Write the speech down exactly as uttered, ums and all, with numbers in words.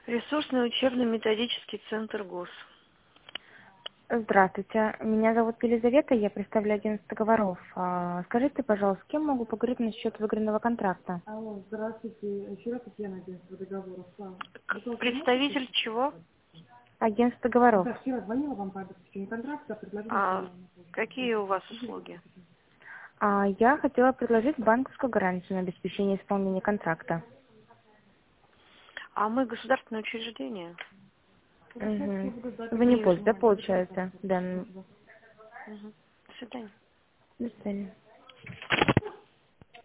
Ресурсный учебно-методический центр ГОС. Здравствуйте, меня зовут Елизавета, я представляю агентство договоров. А, Скажите, пожалуйста, с кем могу поговорить насчет выигранного контракта? Алло, здравствуйте. Еще раз Татьяна, агентство договоров. А, вы только можете? Представитель чего? Агентство договоров. Да, вчера звонила вам по обеспечению контракта, предложила А заявление на почту. какие у вас услуги? А, Я хотела предложить банковскую гарантию на обеспечение исполнения контракта. А мы государственное учреждение. Хорошо, я Угу. буду ждать Вы не ответа. пользуетесь, да, Ну, до свидания. получается? Да. м, Мгм. До свидания. До свидания.